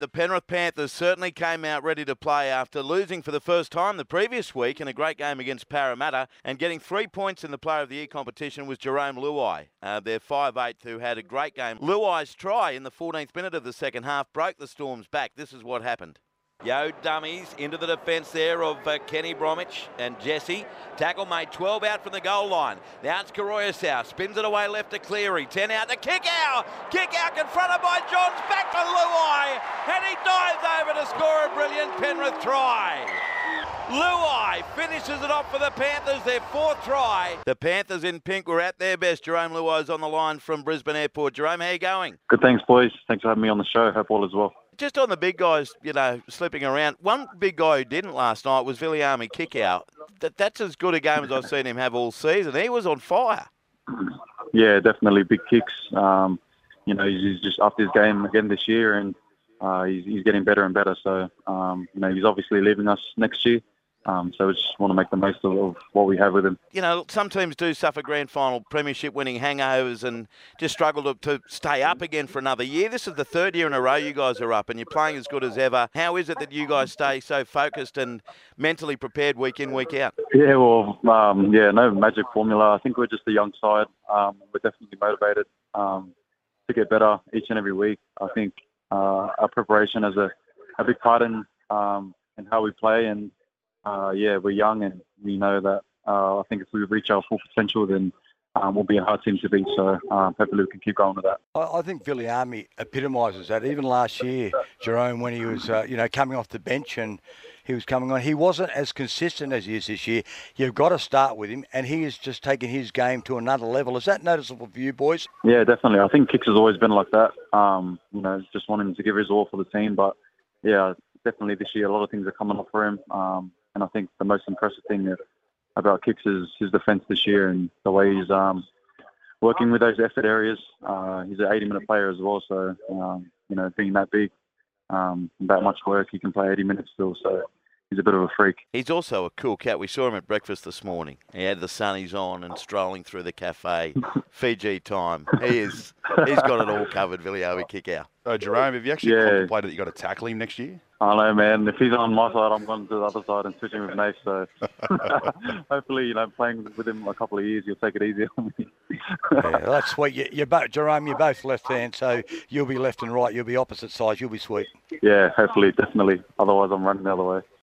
The Penrith Panthers certainly came out ready to play after losing for the first time the previous week in a great game against Parramatta, and getting 3 points in the Player of the Year competition was Jerome Luai, their 5'8", who had a great game. Luai's try in the 14th minute of the second half broke the Storm's back. This is what happened. Yo dummies into the defence there of Kenny Bromwich and Jesse. Tackle made 12 out from the goal line. Now it's Karoyasau. Spins it away left to Cleary. 10 out to Kickout. Kickout confronted by Johns. Back to Luai. And he dives over to score a brilliant Penrith try. Luai finishes it off for the Panthers, their 4th try. The Panthers in pink were at their best. Jerome Luai's on the line from Brisbane Airport. Jerome, how you going? Good, thanks, boys. Thanks for having me on the show. Hope all is well. Just on the big guys, slipping around. One big guy who didn't last night was Viliami Kickout. That's as good a game as I've seen him have all season. He was on fire. Yeah, definitely big kicks. He's just upped his game again this year, and he's getting better and better. So, he's obviously leaving us next year. So we just want to make the most of what we have with him. Some teams do suffer grand final premiership winning hangovers and just struggle to stay up again for another year. This is the 3rd year in a row you guys are up, and you're playing as good as ever. How is it that you guys stay so focused and mentally prepared week in, week out? Yeah, well, no magic formula. I think we're just a young side. We're definitely motivated to get better each and every week. I think our preparation has a big part in how we play, and we're young, and we know that I think if we reach our full potential, then we'll be a hard team to beat. So hopefully we can keep going with that. I think Viliami epitomises that. Even last year, Jerome, when he was coming off the bench and he was coming on, he wasn't as consistent as he is this year. You've got to start with him, and he has just taken his game to another level. Is that noticeable for you, boys? Yeah, definitely. I think Kicks has always been like that. Just wanting him to give his all for the team. But yeah, definitely this year a lot of things are coming up for him. And I think the most impressive thing about Kicks is his defence this year, and the way he's working with those effort areas. He's an 80-minute player as well, so being that big, that much work, he can play 80 minutes still. So he's a bit of a freak. He's also a cool cat. We saw him at breakfast this morning. He had the sunnies on and strolling through the cafe. Fiji time. He's got it all covered, Viliami Kickout. Jerome, have you actually contemplated that you got to tackle him next year? I know, man. If he's on my side, I'm going to the other side and switching with Nath. So hopefully, playing with him a couple of years, you'll take it easy on me. Yeah, that's sweet. Jerome, you're both left hand, so you'll be left and right. You'll be opposite sides. You'll be sweet. Yeah, hopefully, definitely. Otherwise, I'm running the other way.